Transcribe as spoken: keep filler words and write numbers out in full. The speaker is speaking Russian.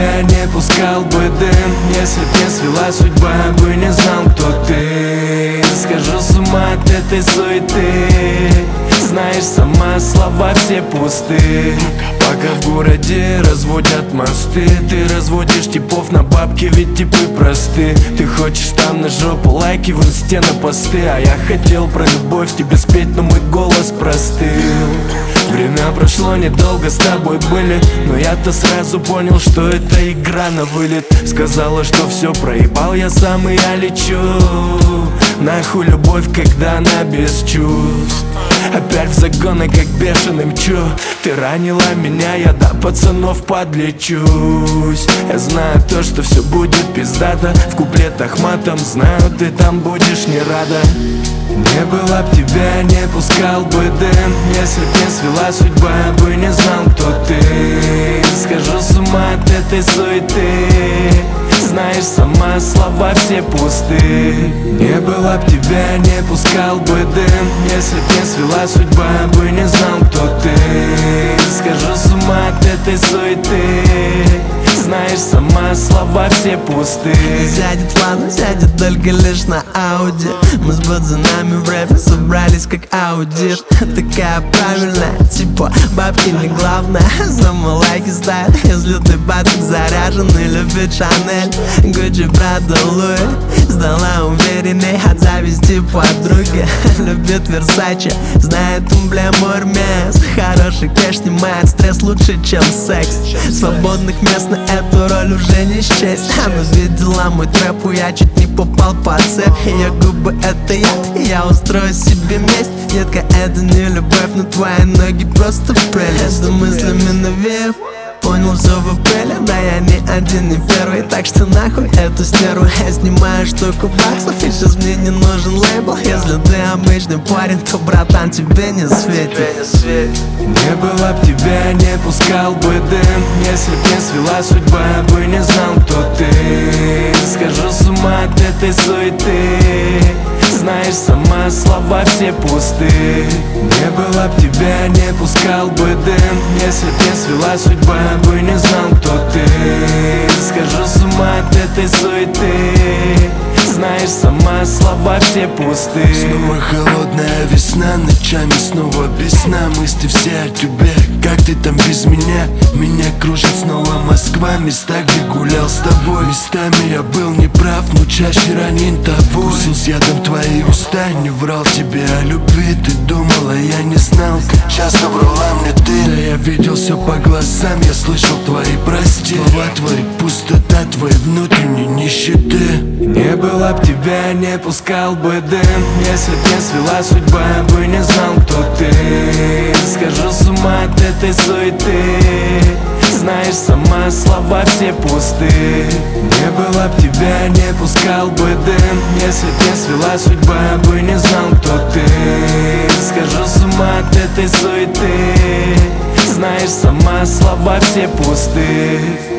тебя не пускал бы дым. Если б не свела судьба, бы не знал, кто ты. Схожу с ума от этой суеты. Знаешь, сама слова все пусты. Пока в городе разводят мосты, ты разводишь типов на бабки, ведь типы просты. Ты хочешь там на жопу лайки, в инсте на посты. А я хотел про любовь тебе спеть, но мой голос простыл. Время прошло недолго, с тобой были, но я-то сразу понял, что это игра на вылет. Сказала, что все проебал я сам, и я лечу. Нахуй любовь, когда она без чувств. Опять в загоны, как бешеный мчу. Ты ранила меня, я до пацанов подлечусь. Я знаю то, что все будет пиздато. В куплетах матом, знаю, ты там будешь не рада. Не было б тебя, не пускал бы дым. Если б не свела судьба, бы не знал, кто ты. Схожу с ума от этой суеты. Знаешь, сама слова все пусты. Не было б тебя, не пускал бы дым. Если б не свела судьба, бы не знал, кто ты. Схожу с ума от этой суеты. Знаешь, сама слова все пусты. Сядет ладно, сядет только лишь на Ауди. Мы с пацанами в рэпе собрались как аудит. Такая правильная, типа бабки не главное. Сама лайки ставят, если ты пацан заряжен и любит Шанель, Гуччи, Прада, Луи. Стала уверенней от зависти подруги. Любит Версаче, знает эмблему Hermes. Хороший кэш снимает стресс лучше, чем секс. Свободных мест на эту роль уже не счесть. Она видела мой трэп, я чуть не попал под цепь. Ее губы это яд, я устрою себе месть. Детка, это не любовь, но твои ноги просто прелесть. За мыслями навеяв, понял все в апреле. Да я не один, не первый, так что нахуй эту стерву. Я снимаю штуку баксов, и сейчас мне не нужен лейбл. Если ты обычный парень, то, братан, тебе не светит. Не было б тебя, не пускал бы дым. Если б не свела судьба, бы не знал, кто ты. Схожу с ума от этой суеты. Знаешь, сама слова все пусты. Не было б тебя, не пускал бы дым. Если б не свела судьба, бы не знал, кто ты. Схожу с ума от этой суеты. Знаешь, сама слова все пусты. Снова холодная весна, ночами снова без сна. Мысли все о тебе, как ты там без меня. Меня кружит снова Москва, места, где гулял с тобой. Местами я был неправ, но чаще ранен тобой. Вкусил с ядом твои уста, не врал тебе о любви. Ты думала, я не знал, как часто врала мне ты. Да я видел все по глазам, я слышал твои прости. Слова твои, пустота твоей внутренней нищеты. Не было б тебя, не пускал бы дым. Если б не свела судьба, бы не знал, кто ты. Схожу с ума от этой суеты. Знаешь, сама слова все пусты. Не было б тебя, не пускал бы дым. Если б не свела судьба, бы не знал, кто ты. Схожу с ума от этой суеты. Знаешь, сама слова все пусты.